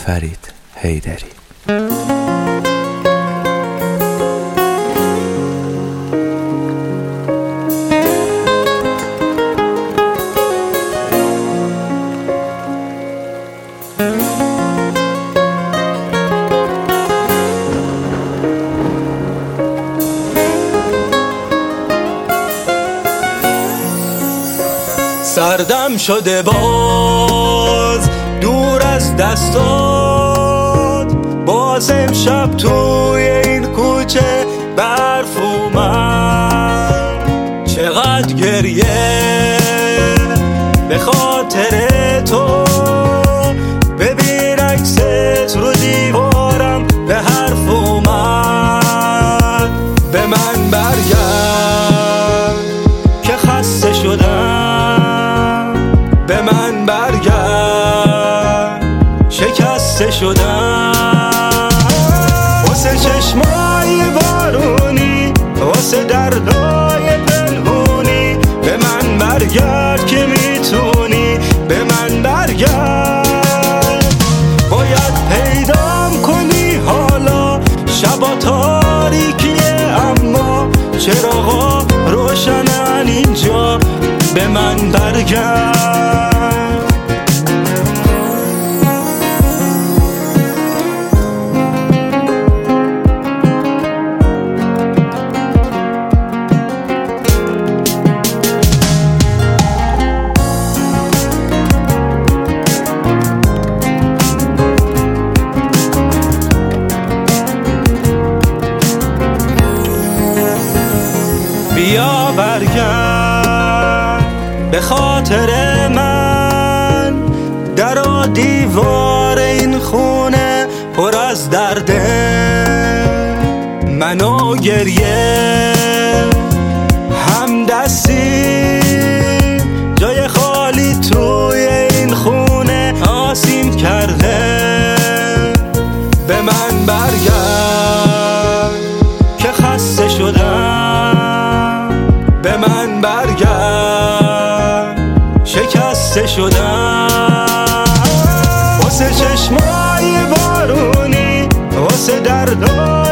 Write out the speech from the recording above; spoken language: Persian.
فرید حیدری. سردم شده باز دور از دستات، باز امشب توی این کوچه برف اومد. چقدر گریه به خاطر تو، ببین عکست رو دیوارم به حرف اومد. به من برگرد که خسته شدم، به من برگرد شکسته شدم. واسه چشمای بارونی، واسه دردای پنهونی، به من برگرد که میتونی، به من برگرد. باید پیدام کنی حالا شبا تاریکیه، اما چراغا روشنن اینجا، به من برگرد. بیا برگرد به خاطر من، در و دیوار این خونه پر از درده. منو گریه هم دستی، جای خالی توی این خونه آسیم کرده. به من برگرد که خسته شدم، به من برگرد شکسته شدم. واسه چشمای بارونی، واسه دردای